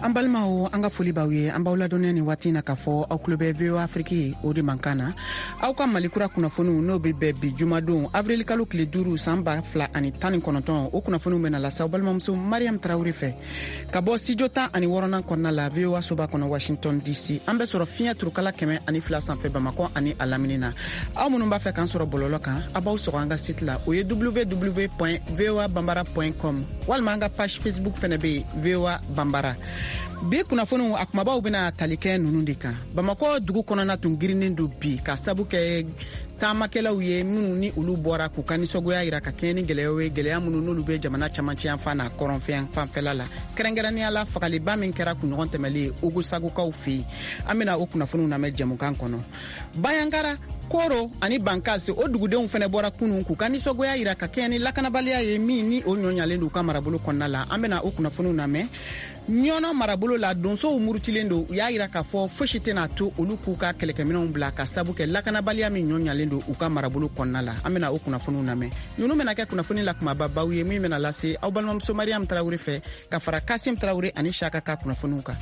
An balimaw an ka foli b'aw ye an b'aw ladɔnniya ni waati na k'a fɔ aw tulo bɛ VOA Afrique o de mankan na aw ka Mali kura kunnafoniw n'o bɛ bɛn bi jumadon avril kalo tile 5 san 2019 o kunnafoniw bɛna lase aw balimamuso Mariam Tarawele fɛ ka bɔ studio 16nan kɔnɔna la VOA soba kɔnɔ Washington DC an bɛ sɔrɔ fiɲɛ turukala 102 sanfɛ Bamakɔ ani a lamini na aw minnu b'a fɛ k'an sɔrɔ bɔlɔlɔ kan a b'aw sɔrɔ an ka site la o ye www.voabambara.com walima an ka page Facebook fɛnɛ bɛ yen VOA Bambara. Bi kunnafoniw a kumabaw bɛna tali kɛ nunu de kan. Bamakɔ dugu kɔnɔna tun girinin do bi ka sabu kɛ taamakɛlaw ye minnu ni olu bɔra k'u ka nisɔngoya yira ka kɛɲɛ ni gɛlɛyaw ye gɛlɛya minnu n'olu bɛ jamana camancɛ yan fan n'a kɔrɔnfɛn fanfɛla la kɛrɛnkɛrɛnnenya la fagaliba min kɛra kunɲɔgɔn tɛmɛlen Ogo Sagukaw fɛ yen an bɛna o kunnafoniw lamɛn jɛmukan kɔnɔ. Bayankara, Koro ani Bankase o dugudenw fɛnɛ bɔra kunun k'u ka nisɔngoya yira ka kɛɲɛ ni lakanabaliya ye min ni o ɲɔɲalen do u ka marabolo kɔnɔna la an bɛna o kunnafoniw lamɛn. Ɲɔnɔ marabolo la donsow murutilen do u y'a yira k'a fɔ fosi tɛna to olu k'u ka kɛlɛkɛminɛnw bila ka sabu kɛ lakanabaliya min ɲɔɲalen do u ka marabolo kɔnɔna la an bɛna o kunnafoniw lamɛn. Ninnu bɛna kɛ kunnafoni la kumababaw ye min bɛna lase aw balimamuso Mariam Tarawele fɛ ka fara Kasim Tarawele ani Shaka ka kunnafoniw kan.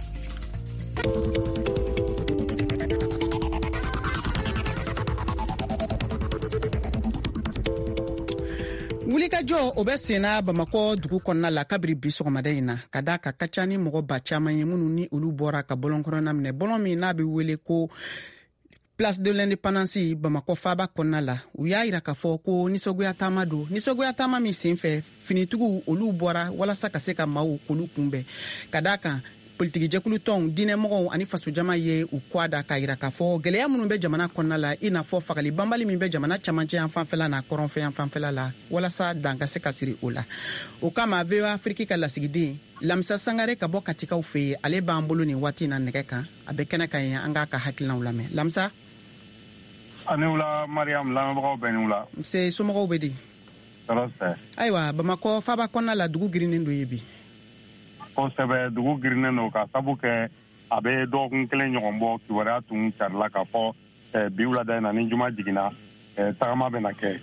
Wulikajɔ o bɛ senna Bamakɔ dugu kɔnɔna la kabiri bi sɔgɔmada in na ka da ka ca ni mɔgɔ ba caman ye minnu ni olu bɔra ka bɔlɔnkɔrɔna minɛ bɔlɔn min n'a bɛ wele ko Place de l'Indépendance Bamakɔ faaba kɔnɔna la u y'a yira k'a fɔ ko nisɔngoya taama do nisɔngoya taama min senfɛ finitigiw olu bɔra walasa ka se ka maaw k'olu kunbɛn ka da kan politigijɛkulu tɔnw diinɛmɔgɔw ani fasojama ye u kɔ da k'a yira k'a fɔ gɛlɛya minnu bɛ jamana kɔnɔna la i n'a fɔ fagali banbali min bɛ jamana camancɛ yan fanfɛla n'a kɔrɔnfɛ yan fanfɛla la walasa dan ka se ka siri o la o kama VOA Afrique ka lasigiden Lamisa Sangare ka bɔ Katikaw fɛ yen ale b'an bolo nin waati na nɛgɛ kan a bɛ kɛnɛ kan ye an k'a ka hakilinaw lamɛn Lamisa ani wula Mariam lamɛnbagaw bɛɛ ni wula nse somɔgɔw bɛ di ayiwa Bamakɔ faaba kɔnɔna la dugu girinin do ye bi kosɛbɛ dugu girinen do ka sabu kɛ a bɛ dɔgɔkun kelen ɲɔgɔn bɔ kibaruya tun carila k'a fɔ bi wulada in na ni juma jiginna tagama bɛna kɛ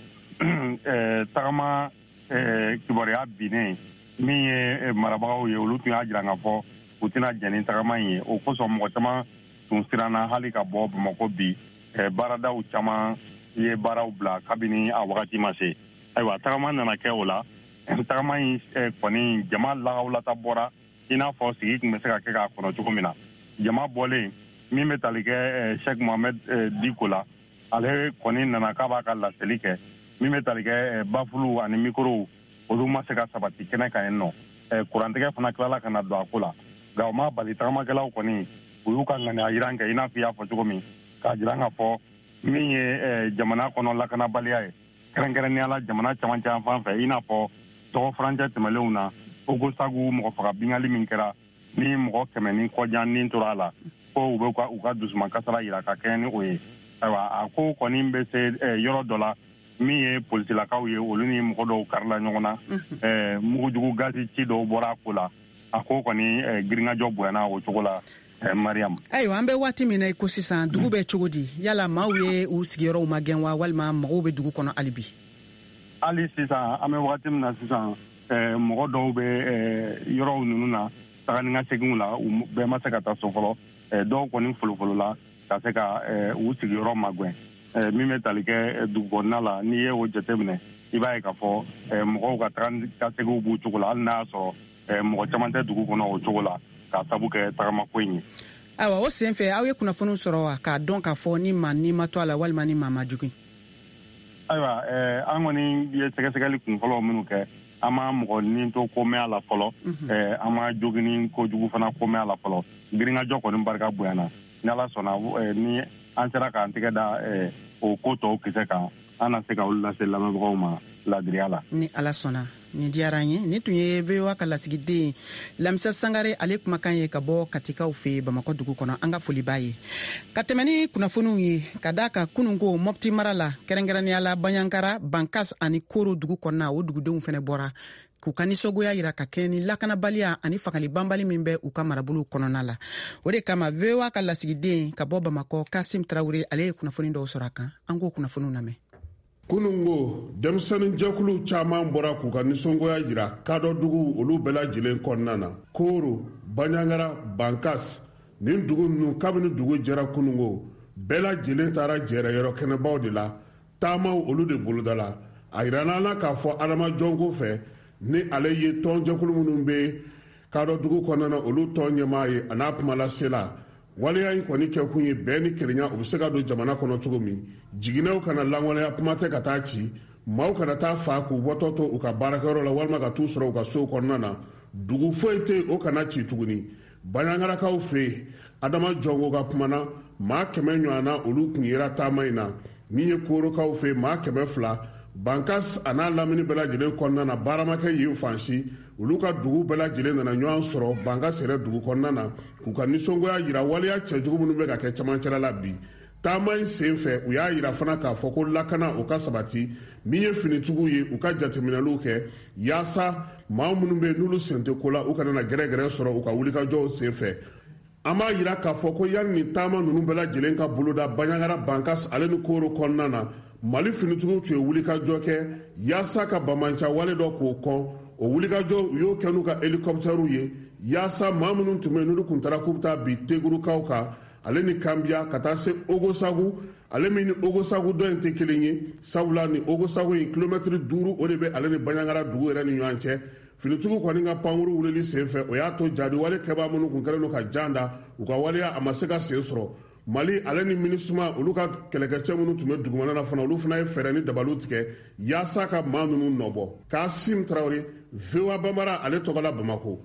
tagama kibaruya binnen min ye marabagaw ye olu tun y'a jira k'a fɔ u tɛna jɛn ni tagama in ye o kosɔn mɔgɔ caman tun siranna hali ka bɔ Bamakɔ bi baaradaw caman ye baaraw bila kabini a wagati ma se ayiwa tagama nana kɛ o la tagama in kɔni jama lagaw lata bɔra i n'a fɔ sigi tun bɛ se ka kɛ k'a kɔnɔ cogo min na jama bɔlen min bɛ tali kɛ Sheikh Mohamed Diko la ale kɔni nana k'a b'a ka laseli kɛ min bɛ tali kɛ bafulu ani mikorow olu ma se ka sabati kɛnɛ kan yen nɔ kurantigɛ fana tilala ka na don a ko la nka o ma bali tagamakɛlaw kɔni u y'u ka ŋaniya jiran kɛ i n'a fɔ i y'a fɔ cogo min k'a jiran ka fɔ min ye jamana kɔnɔ lakanabaliya ye kɛrɛnkɛrɛnnenya la jamana camancɛ yan fan fɛ i n'a fɔ tɔgɔ furancɛ tɛmɛlenw na Ogo Sagu mɔgɔ faga bingali min kɛra ni mɔgɔ 100 ni kɔjan ni tora a la ko u bɛ u ka dusuma kasara yira ka kɛɲɛ ni o ye ayiwa a ko kɔni bɛ se yɔrɔ dɔ la min ye polisilakaw ye olu ni mɔgɔ dɔw karila ɲɔgɔn na mugujugu gazi ci dɔw bɔra a ko la a ko kɔni girinkajɔ bonyana o cogo la Mariam ayiwa an bɛ waati min na i ko sisan dugu bɛ cogo di yala maaw ye u sigiyɔrɔw ma gɛn wa walima mɔgɔw bɛ dugu kɔnɔ hali bi hali sisan an bɛ wagati min na sisan mɔgɔ dɔw bɛ yɔrɔw ninnu na taga ni ka seginw la u bɛɛ ma se ka taa so fɔlɔ dɔw kɔni folofolo la ka se ka u sigiyɔrɔ magɛn min bɛ tali kɛ dugu kɔnɔna la n'i ye o jateminɛ i b'a ye k'a fɔ mɔgɔw ka taga ni ka seginw b'u cogo la hali n'a y'a sɔrɔ mɔgɔ caman tɛ dugu kɔnɔ o cogo la k'a sabu kɛ tagamako in ye ayiwa o sen fɛ aw ye kunnafoniw sɔrɔ wa k'a dɔn k'a fɔ ni maa ni ma to a la walima ni maa ma jogin ayiwa an kɔni ye sɛgɛsɛgɛli kun fɔlɔ minnu kɛ an ma mɔgɔ ni to ko mɛn a la fɔlɔ an ma jogini kojugu fana ko mɛn a la fɔlɔ girinkajɔ kɔni barika bonyana ni Ala sɔnna ni an sera k'an tɛgɛ da o ko tɔw kisɛ kan an na se ka olu lase lamɛnbagaw ma ladiriya la ni Ala sɔnna nin diyara an ye ni tun ye VOA ka lasigiden Lamisa Sangare ale kumakan ye ka bɔ Katikaw fɛ Bamakɔ dugu kɔnɔ an ka foli b'a ye ka tɛmɛ ni kunnafoniw ye ka da kan kununko Mopti mara la kɛrɛnkɛrɛnnenya la Bayankara Bankas ani Koro dugu kɔnɔna o dugudenw fana bɔra k'u ka nisɔngoya yira ka kɛɲɛ ni lakanabaliya ani fagali banbali min bɛ u ka marabolo kɔnɔna la o de kama VOA ka lasigiden ka bɔ Bamakɔ Kasim Tarawele ale ye kunnafoni dɔw sɔrɔ a kan an k'o kunnafoniw lamɛn kunungo denmisɛnnin jɛkulu caman bɔra k'u ka nisɔngoya jira kadɔ dugu olu bɛɛ lajɛlen kɔnɔna na Koro Banyangara, Bankas, nin dugu ninnu kabini dugu jɛra kunungo bɛɛ lajɛlen taara jɛrɛ yɔrɔ kɛnɛbaw de la taamaw olu de boloda la a yirana la k'a fɔ adama jɔnko fɛ ni ale ye tɔnjɛkulu minnu bɛ kadɔ dugu kɔnɔna olu tɔn ɲɛmaa ye a n'a kumalasela waleya in kɔni kɛ kun ye bɛɛ ni kelenya u bɛ se ka don jamana kɔnɔ cogo min jiginɛw kana langwaleya kuma tɛ ka taa ci maaw kana taa fa k'u bɔtɔ to u ka baarakɛyɔrɔ la walima ka t'u sɔrɔ u ka sow kɔnɔna na dugu foyi tɛ o kana ci tuguni bayangarakaw fɛ yen adama jɔnko ka kumana maa 100 ɲɔgɔnna olu tun yera taama in na min ye korokaw fɛ maa 200 Bankas a n'a lamini bɛɛ lajɛlen kɔnɔna na baaramakɛ yen fansi olu ka dugu bɛɛ lajɛlen nana ɲɔgɔn sɔrɔ Bankas yɛrɛ dugu kɔnɔna na k'u ka nisɔngoya jira waleya cɛjugu minnu bɛ ka kɛ camancɛla la bi taama in sen fɛ u y'a jira fana k'a fɔ ko lakana o ka sabati min ye finitigiw ye u ka jateminɛliw kɛ yaasa maa minnu bɛ n'olu sen tɛ ko la u kana na gɛrɛgɛrɛ sɔrɔ u ka wulikajɔw sen fɛ an b'a jira k'a fɔ ko yanni ni taama ninnu bɛɛ lajɛlen ka boloda Banyangara Bankas ale ni Koro kɔnɔna na Mali finitigiw tun ye wulikajɔ kɛ yaasa ka bamanca wale dɔ k'o kɔn o wulikajɔ u y'o kɛ n'u ka helicoptère ye yaasa maa minnu tun bɛ n'olu tun taara k'u bɛ taa bi Tegurukaw kan ale ni Kambia ka taa se Ogosagu ale min ni Ogosagu dɔ in tɛ kelen ye sabula ni Ogosagu in kilomɛtiri 5 o de bɛ ale ni Banyangara dugu yɛrɛ ni ɲɔgɔn cɛ finitigiw kɔni ka pankuru wulili sen fɛ o y'a to jadiwale kɛbaa minnu kun kɛlen don ka jan da u ka waleya a ma se ka sen sɔrɔ Mali ale ni MINUSMA olu ka kɛlɛkɛcɛ minnu tun bɛ dugumana na fana olu fana ye fɛɛrɛ ni dabaliw tigɛ yaasa ka maa ninnu nɔbɔ Kasim Traoré VOA Bambara ale tɔgɔla Bamako.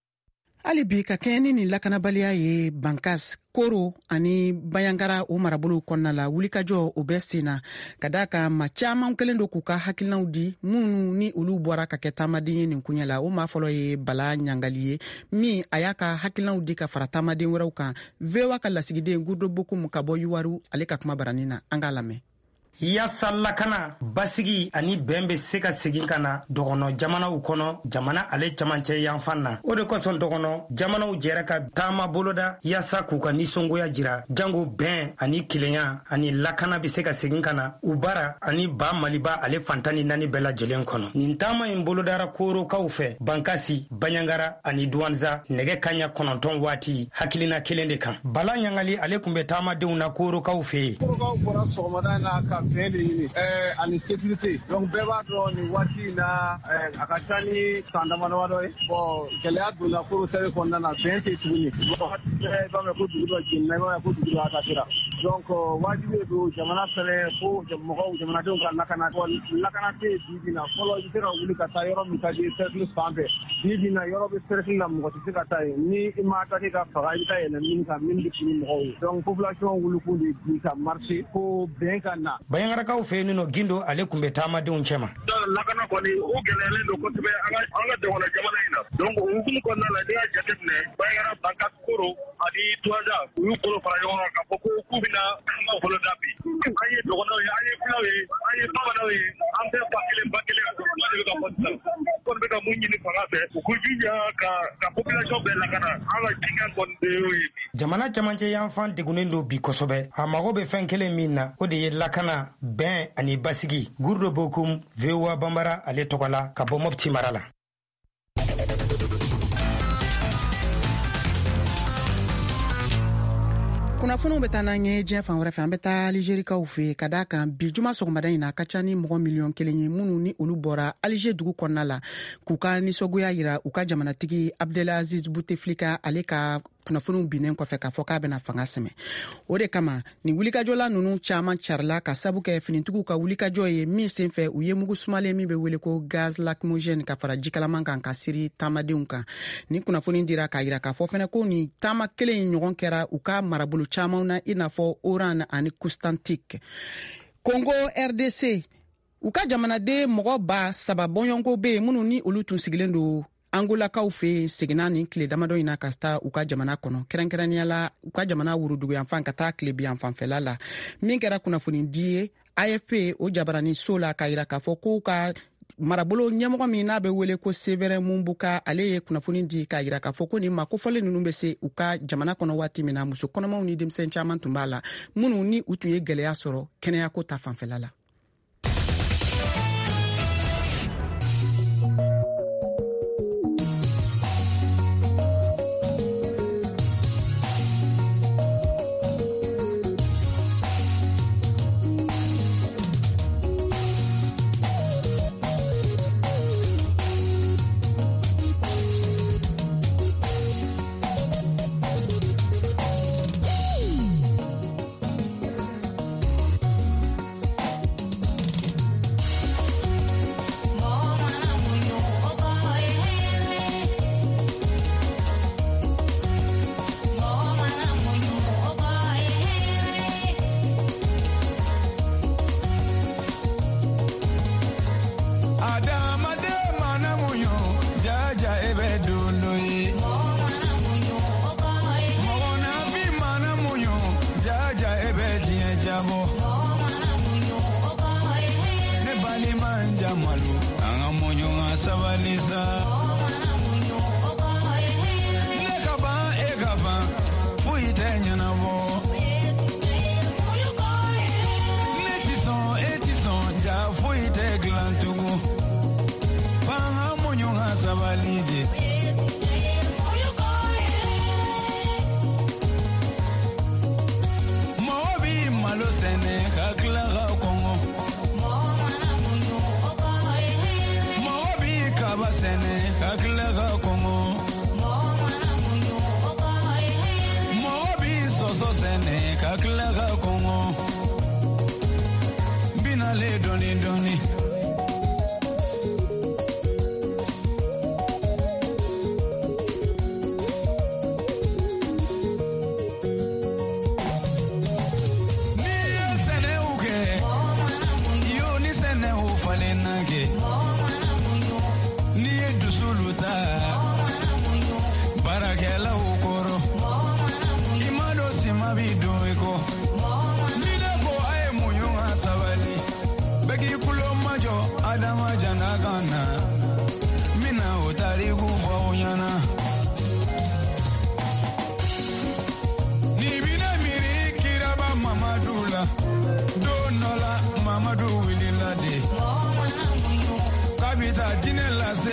hali bi ka kɛɲɛ ni nin lakanabaliya ye Bankas Koro ani Banyangara o marabolo kɔnɔna la wulikajɔ o bɛ sen na ka da kan maa caman kɛlen don k'u ka hakilinaw di minnu ni olu bɔra ka kɛ taamaden ye nin kuɲɛ la o maa fɔlɔ ye Bala Ɲangali ye min a y'a ka hakilinaw di ka fara taamaden wɛrɛw kan VOA ka lasigiden Gurdo Bokum ka bɔ Yuwaru ale ka kuma baranin na an k'a lamɛn. Yaasa lakana basigi ani bɛn bɛ se ka segin ka na dɔgɔnɔ jamanaw kɔnɔ jamana ale camancɛ yanfan na o de kosɔn dɔgɔnɔ jamanaw jɛra ka taama boloda yaasa k'u ka nisɔngoya jira jango bɛn ani kelenya ani lakana bɛ se ka segin ka na u bara ani ba Maliba ale fantani 4 bɛɛ lajɛlen kɔnɔ nin taama in bolodara Korokaw fɛ Bankasi Banyangara ani Duwanza nɛgɛ kaɲa 9 waati hakilina kelen de kan Bala Ɲangali ale kun bɛ taamadenw na Korokaw fɛ yen Korokaw bɔra sɔgɔmada na ka fɛn de ɲini ani sécurité donc bɛɛ b'a dɔn nin waati na a ka ca ni san damadɔ ye bon gɛlɛya donna Korosɛri kɔnɔna na bɛn tɛ tuguni waati bɛɛ i b'a mɛn ko dugu dɔ jenina i b'a mɛn ko dugu dɔ attaquera donc wajibi de don jamana fɛnɛ ko mɔgɔw jamanadenw ka lakana lakana tɛ bi bi na fɔlɔ i bɛ se ka wuli ka taa yɔrɔ min ka di cercle fan fɛ bi bi na yɔrɔ bɛ cercle la mɔgɔ tɛ se ka taa yen ni i ma attaquer ka faga i bɛ taa yɛlɛ min kan min bɛ kini mɔgɔw ye donc population wulikun de bi ka marcher ko bɛn ka na Bayangarakaw fɛ yen nɔ Gindo ale kun bɛ taamadenw cɛma lakana kɔni o gɛlɛyalen don kosɛbɛ an ka jamana in na donc o hukumu kɔnɔna la n'i y'a jateminɛ Banyangara Bankas Koro ani Duwanza u y'u bolo fara ɲɔgɔn kan k'a fɔ ko k'u bɛna an bolo da bi an ye dɔgɔnɔw ye an ye filaw ye an ye bamananw ye an bɛɛ ba kelen kuma de bɛ ka fɔ sisan kɔni bɛ ka mun ɲini fanga fɛ u k'u jija ka population bɛɛ lakana an ka jinɛ kɔni de y'o ye jamana camancɛ yanfan degunnen don bi kosɛbɛ a mago bɛ fɛn kelen min na o de ye lakana bɛn ani basigi Gurdo Bokum VOA Bambara ale tɔgɔla ka bɔ Mopti mara la kunnafoniw bɛ taa n'an ye diɲɛ fan wɛrɛ fɛ an bɛ taa Aligérikaw fɛ ka da kan bi juma sɔgɔmada in na a ka ca ni mɔgɔ 1,1 ye minnu ni olu bɔra Aliger dugu kɔnɔna la k'u ka nisɔngoya jira u ka jamanatigi Abdelaziz Bouteflika ale ka kunnafoniw binnen kɔfɛ k'a fɔ k'a bɛna fanga sɛmɛ o de kama ni wulikajɔla ninnu caman carila ka sabu kɛ finitigiw ka wulikajɔ ye min sen fɛ u ye mugu sumalen min bɛ wele ko gaz lacrymogène ka fara jikalaman kan ka siri taamadenw kan ni kunnafoni dira k'a jira k'a fɔ fɛnɛ ko ni taama kelen ɲɔgɔn kɛra u ka marabolo camanw na i n'a fɔ Oran ani Kustantik Congo RDC u ka jamanaden mɔgɔ ba 3 bɔɲɔnko bɛ yen minnu ni olu tun sigilen don Angolakaw fɛ seginna ni tile damadɔ in na ka taa u ka jamana kɔnɔ kɛrɛnkɛrɛnnenya la u ka jamana wuruduguyanfan ka taa tile biyanfanfɛla la min kɛra kunnafoni di ye AFP o jabarani so la k'a jira k'a fɔ k'u ka marabolo ɲɛmɔgɔ min n'a bɛ wele ko Séverin Mumbuka ale ye kunnafoni di k'a jira k'a fɔ ko nin makofɔlen ninnu bɛ se u ka jamana kɔnɔ waati min na muso kɔnɔmaw ni denmisɛn caman tun b'a la minnu ni u tun ye gɛlɛya sɔrɔ kɛnɛyako ta fanfɛla la. sabaliza nekaba egaba fuitenya na bo netison ja fuite glantugu paha munyonga sabalize mobi malo sene kakla kongo sene kaklega kongo mobi soso sene kaklega kongo binale doni doni ni sene uke yo ni sene ufalenage barakela ukoro imado simabido eko nideko aye munyonga sabali begi kulo majo adama janagana mina utari kufa unyana nibina miri kiraba mamadula donola mamadu wililade kabita jinela se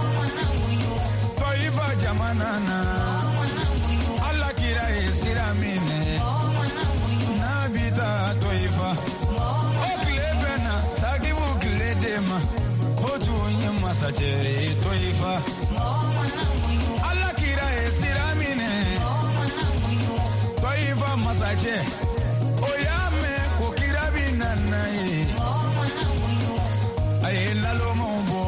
Toiva jamanana Allah kira esiramine Nabita toiva Oklebena sagibu kledema Hotu nyema sajere toiva Allah kira esiramine Toiva masaje Oyame kokira binanaye Aye lalo mombo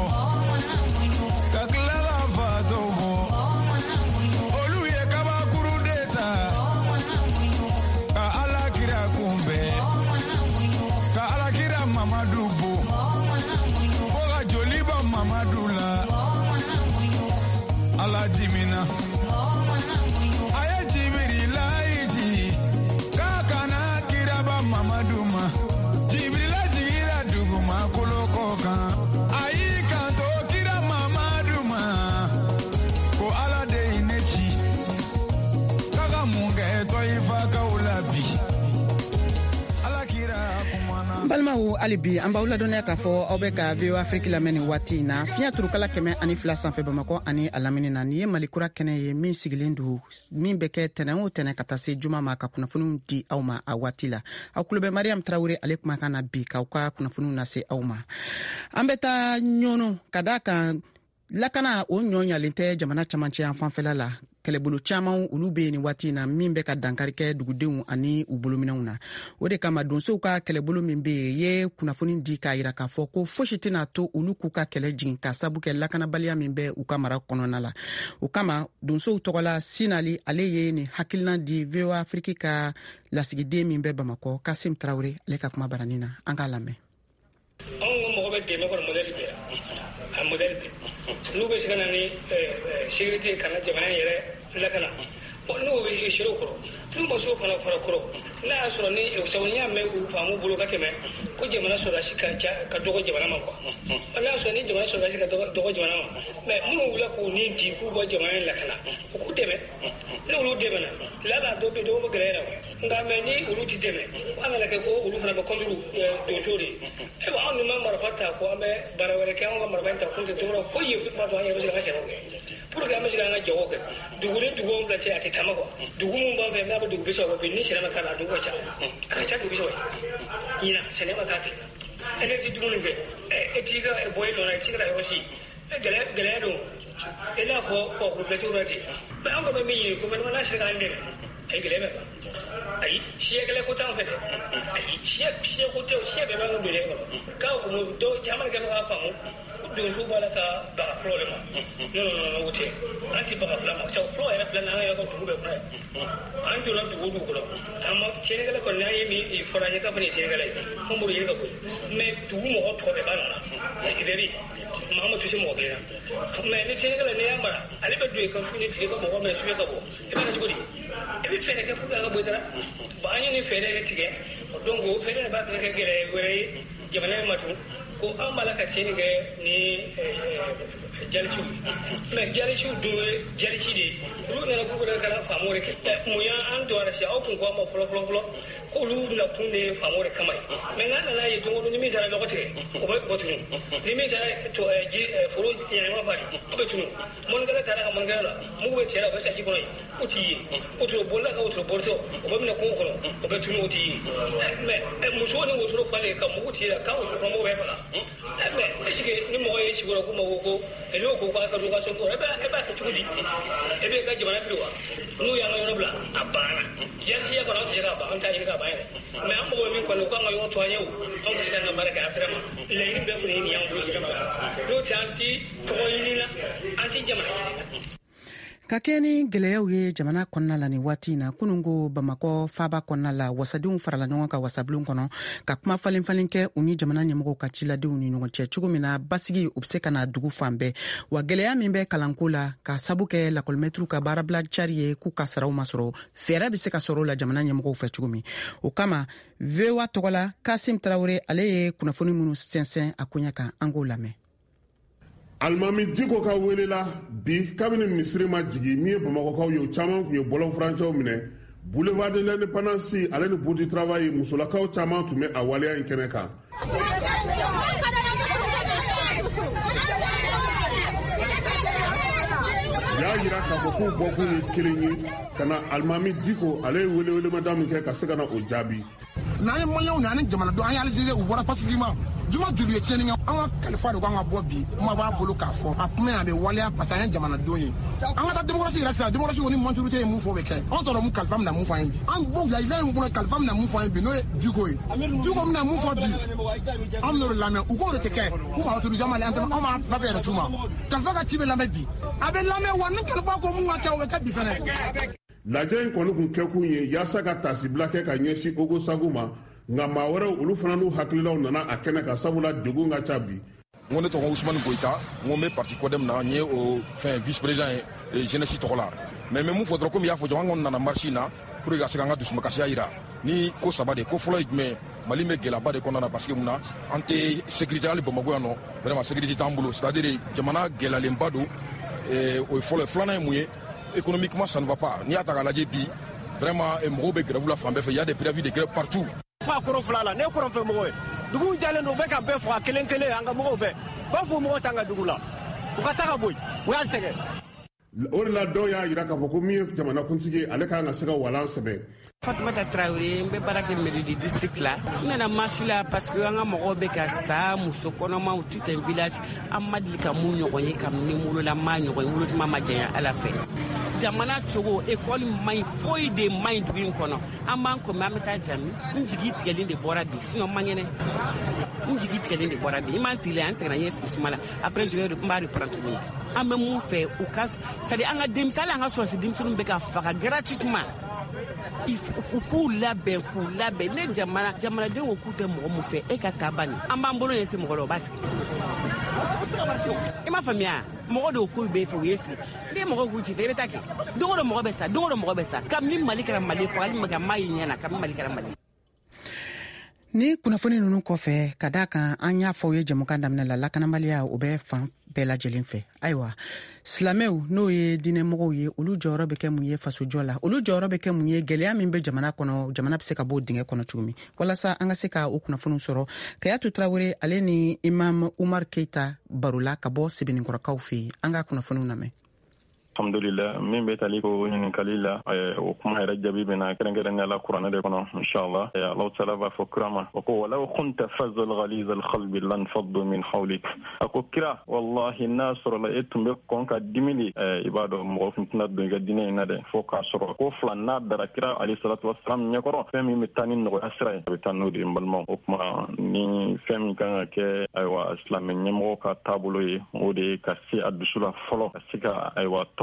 Jimina Aya Jibiri Laiji Kakana Kiraba Mamaduma Jibila Jira Duguma Kolokoka Ai Kanto Kira Mamaduma Ko ala de inechi Kaka munga etoifa kaulabi Ala Kira Kumana balimaw alibi an b'aw ladɔnniya k'a fɔ aw bɛ ka VOA Afrique lamɛn nin waati in na fiɲɛ turukala 102 sanfɛ Bamakɔ ani a lamini na nin ye Malikura kɛnɛ ye min sigilen don min bɛ kɛ tɛnɛn o tɛnɛn ka taa se juma ma ka kunnafoniw di aw ma a waati la aw tulo bɛ Mariam Tarawele ale kumakan na bi k'aw ka kunnafoniw lase aw ma an bɛ taa ɲɔɔnɔ ka da kan lakana o ɲɔ ɲalen tɛ jamana camancɛ yan fanfɛla la kɛlɛbolo caman olu be nin waati na min bɛ ka dankari kɛ dugudenw ani u bolominɛw na o de kama donsow ka kɛlɛbolo min be ye kunnafoni di k'a yira k'a fɔ ko fosi tɛna to olu k'u ka kɛlɛ jigin ka sabu kɛ lakanabaliya min bɛ u ka mara kɔnɔna la o kama donsow tɔgɔla Sinali ale ye nin hakilina di VOA Afrique ka lasigiden min bɛ Bamakɔ Kasim Tarawele ale ka kuma barani na an k'a lamɛn a modèle n'u bɛ se ka na ni sécurité kana jamana yɛrɛ lakana n'u bɛ siro kɔrɔ n'u ma so fana fara kɔrɔ n'a y'a sɔrɔ ni sabu n'i y'a mɛn u faamu bolo ka tɛmɛ ko jamana sɔrɔdasi ka dɔgɔ jamana ma quoi n'a y'a sɔrɔ ni jamana sɔrɔdasi ka dɔgɔ jamana ma mais minnu wulila k'u ni di k'u bɔ jamana in lakana u k'u dɛmɛ n'olu dɛmɛna lala dɔ bɛ dɔw bɛ gɛrɛ la nka mɛ ni olu ti dɛmɛ an nana kɛ ko olu fana bɛ kɔntu donso de ayiwa anw dun ma marifa ta ko an bɛ baara wɛrɛ kɛ anw ka marifa in ta kun tɛ dɔwɛrɛ foyi ye b'a to an yɛrɛ bɛ se ka sɛnɛw kɛ pour que an bɛ se k'an ka jago kɛ dugu ni dugu fila cɛ a tɛ taama quoi dugu mun b'an fɛ n'a bɛ dugu 30 bi ni sɛnɛ ma k'a la a dugu ka ca a ka ca dugu 30 ye ɲinan sɛnɛ ma k'a kɛ e ne ti dumuni kɛ e t'i ka bɔ i nɔ na i t'i ka yɔrɔ si gɛlɛya don e n'a fɔ kurufɛtiw la ten mɛ an kɔni bɛ min ɲini gouvernement n'a sera k'an dɛmɛ a ye gɛlɛya bɛ ban ayi siya kɛlɛ ko t'anw fɛ dɛ ayi siya ko tɛ siya bɛɛ b'an ka donlen kɔnɔ k'a kun dɔw caman kɛ bɛ k'a faamu donso b'a la ka baga fɔlɔ de ma non o tɛ an tɛ baga fila ma sabu fɔlɔ yɛrɛ filɛ n'an yɛrɛ ka dugu bɛɛ kɔnɔ an donna dugu kɔnɔ an ma tiɲɛnikɛla kɔni n'an ye min fɔra an ye k'a fɔ nin ye tiɲɛnikɛla ye an b'o ye ka bɔ yen mɛ dugu mɔgɔ tɔgɔ bɛɛ b'a nɔ na ibɛri maa ma tusi mɔgɔ kelen na mɛ ni tiɲɛnikɛla n'i y'a mara ale bɛ don i ka fini fili ka mɔgɔ mɛ suɲɛ ka bɔ i bɛ kɛ cogo di i bɛ fɛɛrɛ kɛ pour que an ka bɔ i dara bon an ye nin fɛɛrɛ de tigɛ donc o fɛɛrɛ de b'a kɛ gɛlɛya wɛrɛ ye jamana in ma tun ko an b'a la ka tiɲɛni kɛ ni jalchu mais jalchu do jalchi de lu na ko da kala famore ke mu ya an to ara shi au kun ko ma flo ko lu na tunde famore kamai mais na na yi to ni mi tara lokote ko ba ko tunu ni mi tara to ji furo ya ma fari ko tunu mon gala tara mon gala mu be tera ba sa ji ko uti uto bolla ka uto borto ko ba mi na ko ko ba tunu uti mais mu so ni uto fale ka mu uti ka uto ko mo be fala mais shi ke ni mo yi shi ko ko mo ko elo ko ka ka so ko e ba ka tudi e be ka jibana biwa nu ya ngayo bla abana jansi ya ko na tira ba anta yi ka ba ne mais am ko min ko ko ngayo to ayo on ko ska na baraka aframa le ni be ko ni ya ngulu jama do tanti to yi la anti jama ka kɛ ni gwɛlɛyaw ye jamana kɔnɔna la ni waati na kunungo bamakɔ faaba kɔnɔna la wasadenw farala ɲɔgɔn kan wasabulon kɔnɔ ka kuma falen kɛ u ni jamana ɲɛmɔgɔw ka ciladenw ni ɲɔgɔn cɛ cogo min na basigi u be se ka na dugu fan bɛɛ wa gwɛlɛya min bɛ kalanko la ka sabu kɛ lakɔlimɛtiriw ka baarabila cari ye k'u ka saraw masɔrɔ fɛɛrɛ be se ka sɔrɔ la jamana ɲɛmɔgɔw fɛ cogo min o kama VOA tɔgɔ la Kasim Tarawele ale ye kunnafoni minnu sɛnsɛn a koɲɛ kan an k'o lamɛn. Alimami Diko ka welela bi kabini misiri ma jigi min ye bamakɔkaw ye caman tun ye bɔlɔn furancɛw minɛ boulevard de l'indépendance ale ni Boti Travail musolakaw caman tun bɛ a waleya in kɛnɛ kan. Y'a yira k'a fɔ k'u bɔkun ye kelen ye ka na Alimami Diko ale ye welewelemada min kɛ ka se ka na o jaabi. N'an ye maliyɛnw n'an ni jamanadenw an ye Alizeriya u bɔra pacifiquement juma joli ye tiɲɛni kɛ an ka kalifa de ko an ka bɔ bi kuma b'a bolo k'a fɔ a kuma a bɛ waleya parce que an ye jamanadenw ye an ka taa démocratie yɛrɛ sira démocratie ni majorité ye mun fɔ bɛ kɛ an tɔra mun kalifa bɛna mun fɔ an ye bi an bɔ layilayi min kɔnɔ kalifa bɛna mun fɔ an ye bi n'o ye Diko ye Diko bɛna mun fɔ bi an bɛn'o lamɛn u k'o de tɛ kɛ k'u ma autorisé an ma labɛn yɛrɛ t'u ma kalifa ka ci bɛ lamɛn bi a bɛ lamɛn wa ni kalifa ko mun ka kɛ o bɛ kɛ bi fɛnɛ. Lajɛ in kɔni kun kɛkun ye yaasa ka tasibila kɛ ka ɲɛsin Ogo Sagu ma nka maa wɛrɛw olu fana n'u hakililaw nana a kɛnɛ ka sabula degun ka ca bi. N ko ne tɔgɔ Usmani Goyita n ko n bɛ parti Kodem na n ye o fɛn vice président ye jeunesse tɔgɔ la mais mun fɔ dɔrɔn komi y'a fɔ an kɔni nana marche in na pour que ka se k'an ka dusukasiya yira ni ko saba de ko fɔlɔ ye jumɛn Mali bɛ gɛlɛyaba de kɔnɔna na parce que mun na an tɛ sécurité hali Bamakɔ yan nɔ vraiment sécurité t'an bolo c'est à dire jamana gɛlɛyalenba don o ye fɔlɔ ye filanan ye mun ye économiquement ça ne va pas n'i y'a ta k'a lajɛ bi vraiment mɔgɔw bɛ grève la fan bɛɛ fɛ il y a des préavis de grève partout. Fa kɔrɔ fila la ne kɔrɔ fɛ mɔgɔ ye dugu jalen don u bɛ ka bɛɛ faga kelen kelen an ka mɔgɔw bɛɛ b'a fɔ mɔgɔw t'an ka dugu la u ka taa ka bɔ yen u y'a sɛgɛn. O de la dɔw y'a jira k'a fɔ ko min ye jamanakuntigi ye ale kan ka se ka walan sɛbɛn. Fatumata Traoré n bɛ baara kɛ mairie du district la n nana marche la parce que an ka mɔgɔw bɛ ka sa muso kɔnɔmaw tout un village an ma deli ka mun ɲɔgɔn ye ka ni wolola ma ɲɔgɔn ye wolotuma ma janya ala fɛ jamana cogo école ma ɲi foyi de ma ɲi dugu in kɔnɔ an b'an kɔmi an bɛ taa jami n jigi tigɛlen de bɔra bi sinon man kɛnɛ n jigi tigɛlen de bɔra bi i m'an sigilen an sɛgɛnna n ye sigi suma la après je vais n b'a reprendre tuguni an bɛ mun fɛ u ka c'est à dire an ka denmisɛnnin hali an ka sɔrɔsi denmisɛnninw bɛ ka faga gratuitement u k'u labɛn ne jamanadenw ko k'u tɛ mɔgɔ mun fɛ e ka taa bani an b'an bolo ɲɛsin mɔgɔ la o b'a sigi i m'a faamuya mɔgɔ dɔw k'u bɛ fɛ u ye sigi n'i mɔgɔ k'u ci fɛ i bɛ taa kɛ don o don mɔgɔ bɛ sa kabini Mali kɛra Mali fagali ma kɛ maa y'i ɲɛna kabini Mali kɛra Mali. Ni kunnafoni ninnu kɔfɛ ka da kan an y'a fɔ ye jamukan daminɛ la lakanabaliya o bɛ fan bɛɛ lajɛlen fɛ ayiwa silamɛw n'o ye diinɛmɔgɔw ye olu jɔyɔrɔ bɛ kɛ mun ye fasojɔ la olu jɔyɔrɔ bɛ kɛ mun ye gɛlɛya min bɛ jamana kɔnɔ jamana bɛ se ka bɔ dingɛ kɔnɔ cogo min walasa an ka se ka o kunnafoniw sɔrɔ Kayatu Traoré ale ni Imam Umar Keita barola ka bɔ Sebenikɔrɔkaw fɛ yen an ka kunnafoniw lamɛn. Alhamdulillah min bɛ tali ko ɲininkali la o kuma yɛrɛ jaabi bɛna kɛrɛnkɛrɛnnen la kuranɛ de kɔnɔ inshallah Allah taala b'a fɔ kira ma o ko walaw kunta fazzal ghaliz al qalbi lan faddu min hawlik a ko kira wallahi n'a sɔrɔla e tun bɛ kɔn ka dimini i b'a dɔn mɔgɔ tun tɛna don i ka diinɛ in na dɛ fo k'a sɔrɔ ko fila n'a dara kira alayhi salatu wasalam ɲɛkɔrɔ fɛn min bɛ taa ni nɔgɔya sira ye a bɛ taa n'o de ye n balimaw o kuma ni fɛn min kan ka kɛ ayiwa silamɛ ɲɛmɔgɔ ka taabolo ye o de ye ka se a dusu la fɔlɔ ka se ka ayiwa tɔw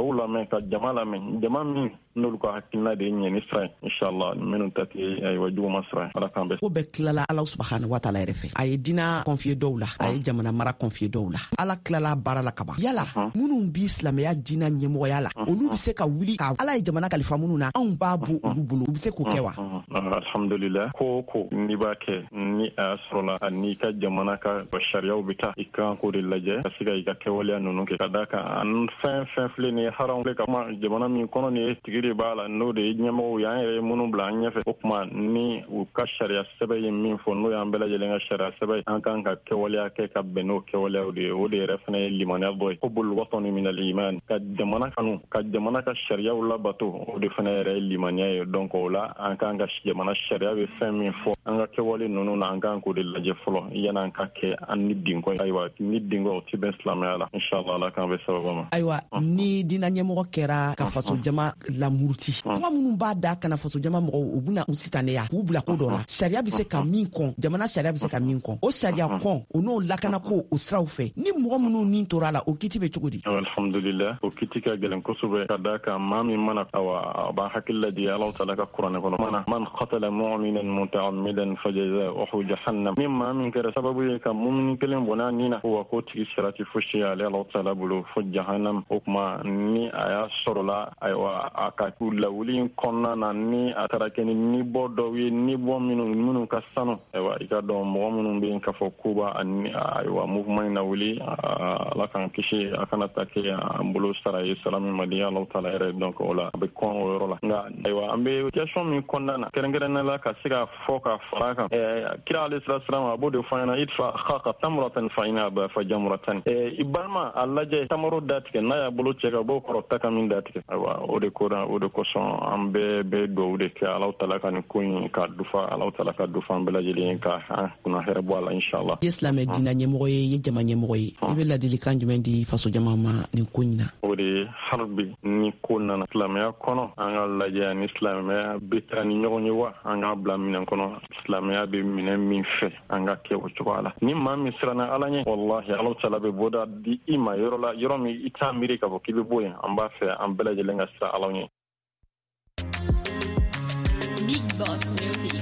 sariyaw lamɛn ka jama lamɛn jama min n'olu ka hakilina de ye ɲɛni sira ye inshallah minnu ta tɛ ayiwa juguma sira ye ala k'an bɛn. ko bɛɛ tilala ala subahana wa taala yɛrɛ fɛ a ye diina kɔnfiye dɔw la a ye jamana mara kɔnfiye dɔw la ala tilala baara la kaban yala minnu bi silamɛya diina ɲɛmɔgɔya la olu bɛ se ka wuli ka ala ye jamana kalifa minnu na anw b'a bɔ olu bolo u bɛ se k'o kɛ wa. alhamdulillah ko n'i b'a kɛ ni a y'a sɔrɔla a n'i ka jamana ka sariyaw bɛ taa i kan k'o de lajɛ ka se ka i ka kɛwaleya ninnu kɛ ka d'a kan fɛn filɛ nin ye haramu filɛ ka kuma jamana min kɔnɔ nin ye tigi de b'a la n'o de ye ɲɛmɔgɔw ye an yɛrɛ ye minnu bila an ɲɛfɛ o tuma ni u ka sariya sɛbɛn ye min fɔ n'o y'an bɛɛ lajɛlen ka sariya sɛbɛn ye an kan ka kɛwaleya kɛ ka bɛn n'o kɛwaleyaw de ye o de yɛrɛ fana ye limaniya dɔ ye hubbul watani minal iman ka jamana kanu ka jamana ka sariyaw labato o de fana yɛrɛ ye limaniya ye donc o la an kan ka jamana sariya bɛ fɛn min fɔ an ka kɛwale ninnu na an kan k'o de lajɛ fɔlɔ yani an ka kɛ an ni dinko ye ayiwa ni dinko o tɛ bɛn silamɛya la inshallah ala k'an bɛ sababu ma. ayiwa ni diinɛ ɲɛmɔgɔ kɛra ka faso jama lamuruti kuma minnu b'a da kana faso jama mɔgɔw u bɛna u sitanɛya k'u bila ko dɔ la sariya bɛ se ka min kɔn jamana sariya bɛ se ka min kɔn o sariya kɔn o n'o lakana ko o siraw fɛ ni mɔgɔ minnu ni tora la o kiti bɛ cogo di. alhamdulillah o kiti ka gɛlɛn kosɛbɛ ka d'a kan maa min mana awa a b'a hakili lajɛ ala taala ka kuranɛ kɔnɔ mana man qatala mu'minan muta'ammidan fajaza'uhu jahannam ni maa min kɛra sababu ye ka mumini kelen bɔn'a nin na wa ko tigi sira tɛ fosi ye ale ala taala bolo fo jahannam o tuma ni a y'a sɔrɔla ayiwa a ka lawuli kɔnɔna na ni a taara kɛ ni nibɔ dɔw ye nibɔ minnu ka sanu ayiwa i ka dɔn mɔgɔ minnu bɛ yen k'a fɔ k'u b'a ayiwa mouvement in na wuli ala k'an kisi a kana ta kɛ an bolo sara ye sara min ma di ala taala yɛrɛ donc o la a bɛ kɔn o yɔrɔ la nka ayiwa an bɛ question min kɔnɔna na kɛrɛnkɛrɛnnen la ka se ka fɔ ka fara kan kira ale sira a b'o de fɔ an ɲɛna idfa akhaka tamratan fa in fa jamratan i balima a lajɛ tamaro datigɛ n'a y'a bolo cɛ ka b'o kɔrɔ ta ka min datigɛ ayiwa o de kosɔn an bɛɛ bɛ duwawu de kɛ ala taala ka nin ko in ka dufa ala taala ka dufa an bɛɛ lajɛlen ka an kunna hɛrɛ bɔ a la inshallah. i ye silamɛ diinɛ ɲɛmɔgɔ ye i ye jama ɲɛmɔgɔ ye i bɛ ladilikan jumɛn di faso jama ma nin ko in na. o de ye haribi ni ko nana silamɛya kɔnɔ an ka lajɛ ni silamɛya bɛ taa ni ɲɔgɔn ye wa an k'a bila minɛn kɔnɔ silamɛya bɛ minɛn min fɛ an ka kɛ o cogoya la ni maa min siranna ala ɲɛ wallahi ala taala bɛ bɔda di i ma yɔrɔ la yɔrɔ min i t'a miiri k'a fɔ k'i bɛ bɔ yen an b'a fɛ an bɛɛ lajɛlen ka siran ala ɲɛ. Big Boss Music.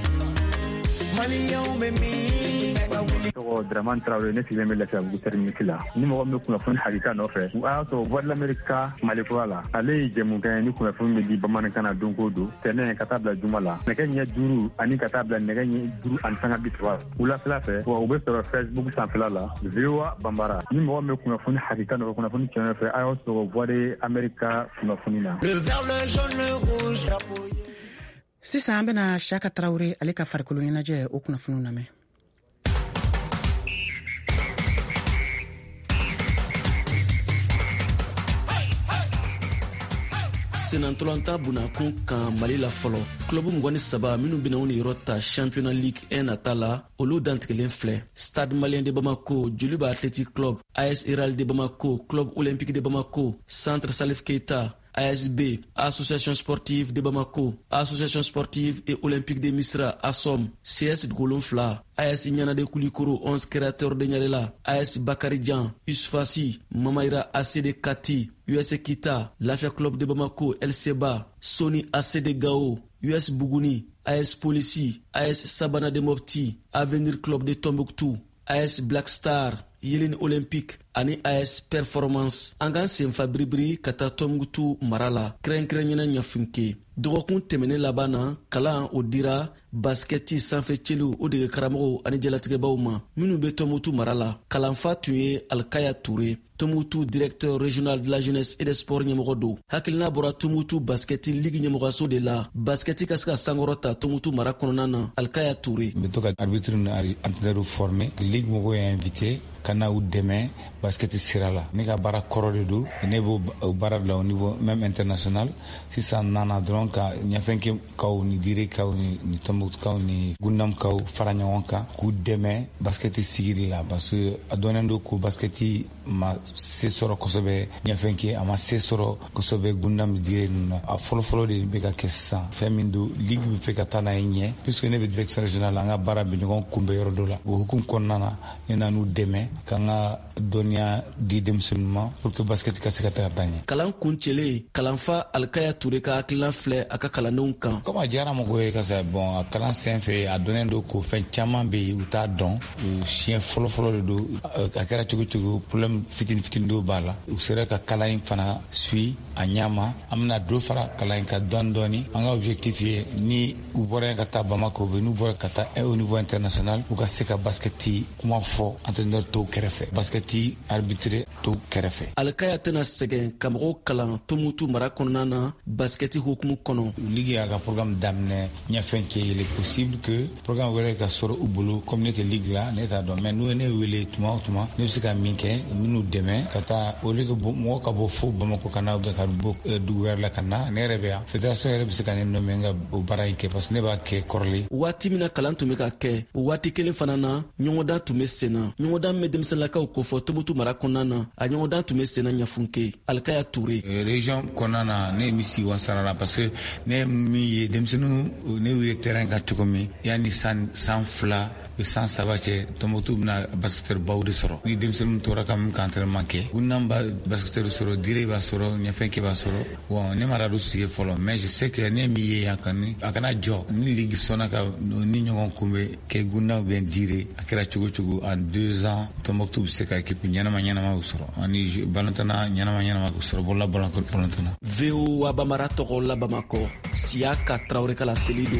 tɔgɔ Dramane Traoré ne sigilen bɛ Lafiyabugu terminus la ni mɔgɔ min bɛ kunnafoni hakika nɔfɛ a y'a sɔrɔ Voix de l'Amérique Malikura la ale ye jɛmukan ye ni kunnafoni bɛ di bamanankan na don o don tɛnɛ ka taa bila juma la nɛgɛ ɲɛ 5 ani ka taa bila nɛgɛ ɲɛ 5 ani 30 wulafɛla fɛ wa u bɛ sɔrɔ Facebook sanfɛla la VOA Bambara ni mɔgɔ min bɛ kunnafoni hakika nɔfɛ kunnafoni tiɲɛ nɔfɛ a y'a sɔrɔ Voix de l'Amérique kunnafoni na. sisan an bɛna Siyaka Tarawele ale ka farikolo ɲɛnajɛ o kunnafoniw lamɛn. senatolanta bunakun kan mali la fɔlɔ klubu 23 minnu bena ni yɔrɔ ta championnat ligue 1 nata la olu dantigɛlen filɛ stade malien de bamako joliba athletic club AS Iral de bamako club olympique de bamako centre Salif Keita ASB, Association Sportive de Bamako, Association Sportive et Olympique de Misra, ASOM, CS de Golonfla, AS Nyana de Koulikoro, 11 créateurs de Nyarela, AS Bakaridjan, Usfasi, Mamaira ACD Kati, US Kita, Lafia Club de Bamako, LCBA, Sony ACD Gao, US Bougouni, AS Polici, AS Sabana de Mopti, Avenir Club de Tombouctou, AS Black Star, Yelin Olympique ani AS Performance an kan senfa biribiri ka taa Tombouctou mara la kɛrɛnkɛrɛnyana ɲafinke dɔgɔkun tɛmɛnen laban na kalan o dira baskɛti sanfɛ celu o dege karamɔgɔw ani jalatigɛbaw ma minnu be Tombouctou mara la kalanfa tun ye Alkaya Touré Tombouctou directeur régional de la jeunesse et des sports ɲɛmɔgɔ don hakilina bɔra Tombouctou baskɛti ligue ɲɛmɔgɔso de la baskɛti ka se ka sankɔrɔta Tombouctou mara kɔnɔna na Alkaya Touré n bɛ to ka arbitre ni entraîneur former ligue mɔgɔw y'a invité ka na u dɛmɛ baskɛti sira la ne ka baara kɔrɔ de don ne b'o baara bila au niveau même international sisan nana dɔrɔn ka ɲɛfɛnkɛ kaw ni dire kaw ni Tombouctou kaw ni Gundam kaw fara ɲɔgɔn kan k'u dɛmɛ baskɛti sigili la parce que a dɔnnen don ko baskɛti ma se sɔrɔ kosɛbɛ ɲɛfɛnkɛ a ma se sɔrɔ kosɛbɛ Gundam dire ninnu na a fɔlɔfɔlɔ de bɛ ka kɛ sisan fɛn min don ligue bɛ fɛ ka taa n'a ye ɲɛ puisque ne bɛ direction régionale an ka baara bɛ ɲɔgɔn kunbɛn yɔrɔ dɔ la o hukumu kɔnɔna na ne nan'u dɛmɛ kanga donia di denmisɛnninw pour que basket ka se ka taga ɲɛ. Kalan kuncɛlen kalanfa Alikaya Ture ka hakilina filɛ a ka kalandenw kan. Comme a diyara mɔgɔw ye ka se bon a kalan sen fɛ a dɔnnen don ko fɛn caman bɛ yen u t'a dɔn u siɲɛ fɔlɔfɔlɔ de don a kɛra cogo cogo problème fitini fitini dɔw b'a la u sera ka kalan in fana suit a ɲama an bɛna dɔ fara kalan in ka dɔɔni dɔɔni an ka objectif ye ni u bɔra ka taa Bamako bɛ n'u bɔra ka taa au niveau international u ka se ka basketi kuma fɔ entraîneur tɔw kɛrɛfɛ basketi arbitre tɔw kɛrɛfɛ. Alikaya tɛna sɛgɛn ka mɔgɔw kalan Tombouctou mara kɔnɔna na basketi hukumu kɔnɔ. Ligue y'a ka programme daminɛ ɲɛfɛn cɛ il est possible que programme wɛrɛ ka sɔrɔ u bolo comme ne tɛ ligue la ne t'a dɔn mais n'u ye ne wele tuma o tuma ne bɛ se ka min kɛ minnu dɛmɛ ka taa au lieu que mɔgɔ ka bɔ fo Bamako ka na ou bien ka bɔ dugu wɛrɛ la ka na ne yɛrɛ bɛ yan fédération yɛrɛ bɛ se ka ne nommer n ka o baara in kɛ parce que ne b'a kɛ kɔrɔlen. Waati min na kalan tun bɛ ka kɛ o waati kelen fana na ɲɔgɔndan tun bɛ sen na ɲɔgɔndan bɛ denmisɛnninlakaw ko fɔ Tombouctou mara kɔnɔna na a ɲɔgɔndan tun bɛ sen na Ɲafunke Alikaya Ture. Région kɔnɔna na ne mi sigi wasara la parce que ne min ye denmisɛnninw ne y'u ye terrain kan cogo min yanni san 2 san 3 cɛ Tombouctou bɛna basketteur baw de sɔrɔ ni denmisɛnninw tora ka min ka entraînement kɛ Gunnan b'a basketteur sɔrɔ Dire b'a sɔrɔ Ɲafɛnke b'a sɔrɔ bon ne ma radon sigi fɔlɔ mais je sais que ne min ye yan kɔni a kana jɔ ni ligue sɔnna ka ni ɲɔgɔn kunbɛ kɛ Gunnan ou bien Dire a kɛra cogo cogo en 2 ans Tombouctou bɛ se ka équipe ɲɛnama sɔrɔ ani balontanna ɲɛnama sɔrɔ bɔla balontanna. VOA Bambara tɔgɔ la Bamako Siaka Traoré kala Selido.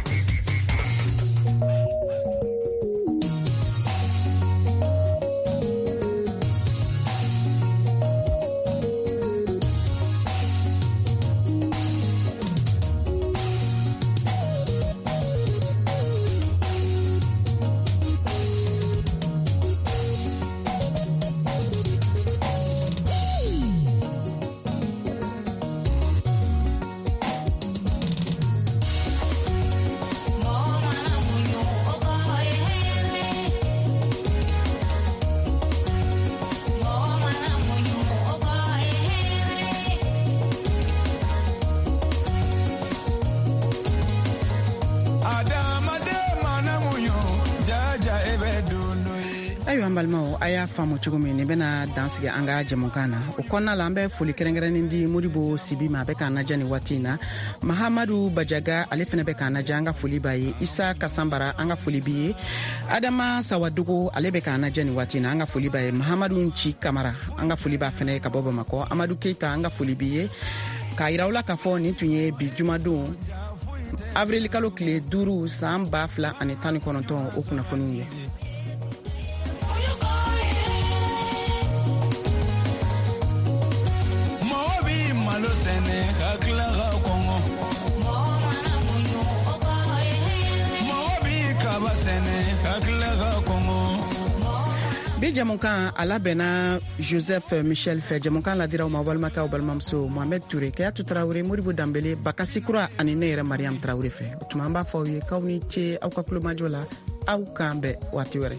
Ayiwa an balimaw a y'a faamu cogo min nin bɛna dansigi an ka jɛmukan na o kɔnɔna la an bɛ foli kɛrɛnkɛrɛnnen di Modibo Sibi ma a bɛ k'an lajɛ nin waati in na Mahamadu Bajaga ale fana bɛ k'an lajɛ an ka foli b'a ye Isa Kasanbara an ka foli b'i ye Adama Sawadogo ale bɛ k'an lajɛ nin waati in na an ka foli b'a ye Mahamadu Nci Kamara an ka foli b'a fana ka bɔ Bamakɔ Amadu Keita an ka foli b'i ye k'a yira aw la k'a fɔ nin tun ye bi jumadon avril kalo tile 5 san 2019 o kunnafoniw ye. Bi jamukan a labɛnna Joseph Michel fɛ jamukan ladiraw ma balimakɛw balimamuso Mohamed Touré Kayatu Traoré Modibo Dambele Bakasi Kura ani ne yɛrɛ Mariam Traoré fɛ o tuma an b'a fɔ aw ye k'aw ni ce aw ka kulomajɔ la aw k'an bɛn waati wɛrɛ.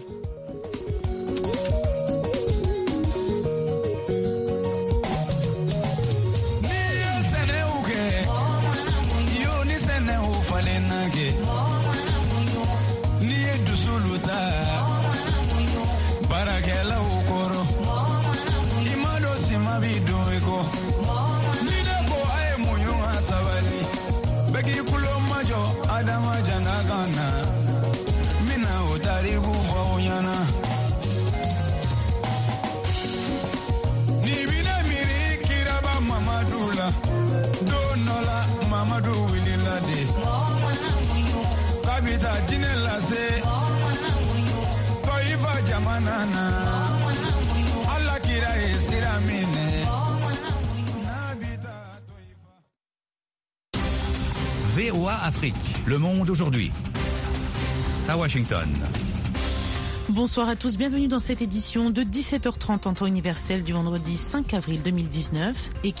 VOA Afrique, le monde aujourd'hui. À Washington. Bonsoir à tous, bienvenue dans cette édition de 17h30 en temps universel du vendredi 5 avril 2019.